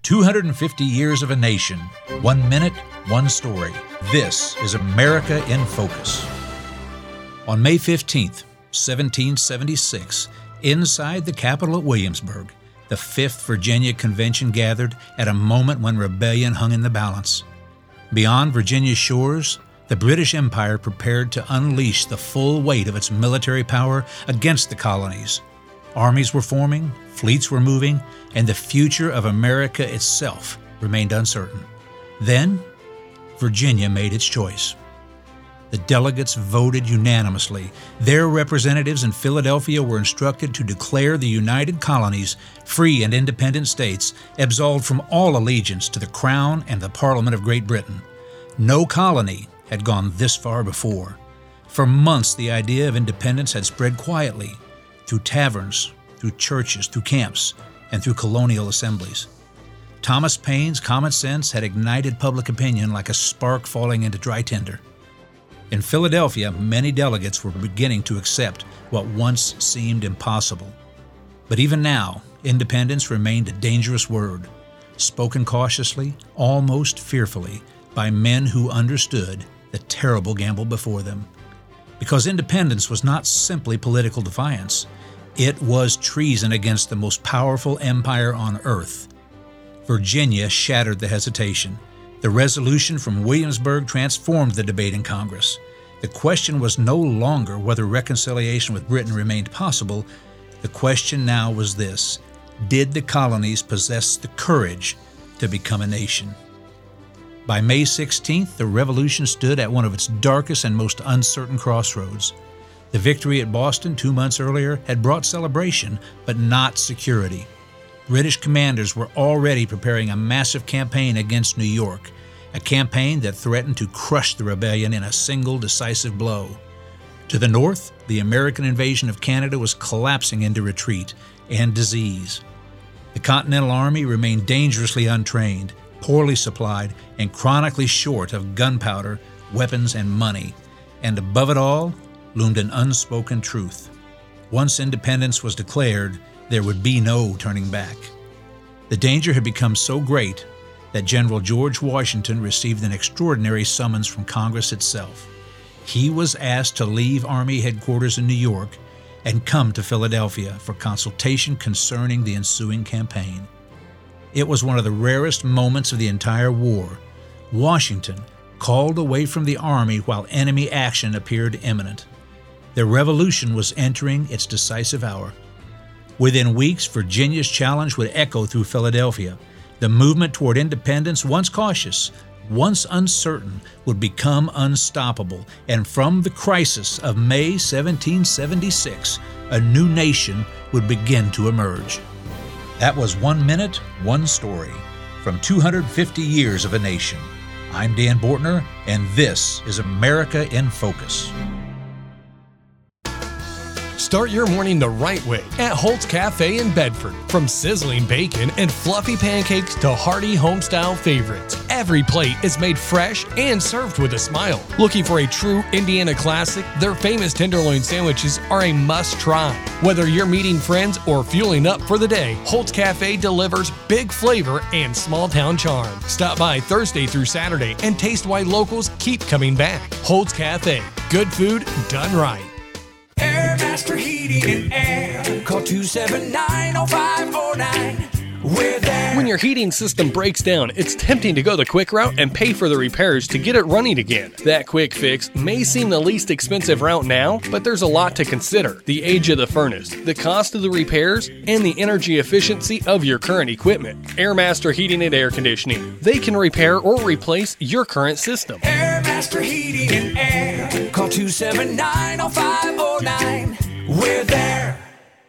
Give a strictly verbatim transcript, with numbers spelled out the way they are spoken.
two hundred fifty years of a nation. One minute, one story. This is America in Focus. On May fifteenth, seventeen seventy-six, inside the Capitol at Williamsburg, the fifth Virginia Convention gathered at a moment when rebellion hung in the balance. Beyond Virginia's shores, the British Empire prepared to unleash the full weight of its military power against the colonies. Armies were forming, fleets were moving, and the future of America itself remained uncertain. Then, Virginia made its choice. The delegates voted unanimously. Their representatives in Philadelphia were instructed to declare the United Colonies free and independent states, absolved from all allegiance to the Crown and the Parliament of Great Britain. No colony had gone this far before. For months, the idea of independence had spread quietly, through taverns, through churches, through camps, and through colonial assemblies. Thomas Paine's common sense had ignited public opinion like a spark falling into dry tinder. In Philadelphia, many delegates were beginning to accept what once seemed impossible. But even now, independence remained a dangerous word, spoken cautiously, almost fearfully, by men who understood the terrible gamble before them. Because independence was not simply political defiance, it was treason against the most powerful empire on earth. Virginia shattered the hesitation. The resolution from Williamsburg transformed the debate in Congress. The question was no longer whether reconciliation with Britain remained possible. The question now was this: did the colonies possess the courage to become a nation? By May sixteenth, the revolution stood at one of its darkest and most uncertain crossroads. The victory at Boston two months earlier had brought celebration, but not security. British commanders were already preparing a massive campaign against New York, a campaign that threatened to crush the rebellion in a single decisive blow. To the north, the American invasion of Canada was collapsing into retreat and disease. The Continental Army remained dangerously untrained, poorly supplied, and chronically short of gunpowder, weapons, and money. And above it all, loomed an unspoken truth. Once independence was declared, there would be no turning back. The danger had become so great that General George Washington received an extraordinary summons from Congress itself. He was asked to leave Army headquarters in New York and come to Philadelphia for consultation concerning the ensuing campaign. It was one of the rarest moments of the entire war. Washington called away from the Army while enemy action appeared imminent. The revolution was entering its decisive hour. Within weeks, Virginia's challenge would echo through Philadelphia. The movement toward independence, once cautious, once uncertain, would become unstoppable, and from the crisis of May seventeen seventy-six, a new nation would begin to emerge. That was One Minute, One Story, from two hundred fifty years of a nation. I'm Dan Bortner, and this is America in Focus. Start your morning the right way at Holt's Cafe in Bedford. From sizzling bacon and fluffy pancakes to hearty homestyle favorites, every plate is made fresh and served with a smile. Looking for a true Indiana classic? Their famous tenderloin sandwiches are a must-try. Whether you're meeting friends or fueling up for the day, Holt's Cafe delivers big flavor and small-town charm. Stop by Thursday through Saturday and taste why locals keep coming back. Holt's Cafe. Good food done right. Airmaster Heating and Air. Call two seven nine, oh five oh nine. We're there. When your heating system breaks down, it's tempting to go the quick route and pay for the repairs to get it running again. That quick fix may seem the least expensive route now, but there's a lot to consider. The age of the furnace, the cost of the repairs, and the energy efficiency of your current equipment. Airmaster Heating and Air Conditioning. They can repair or replace your current system. Airmaster Heating and Air. Call two seven nine, oh five oh nine. We're there.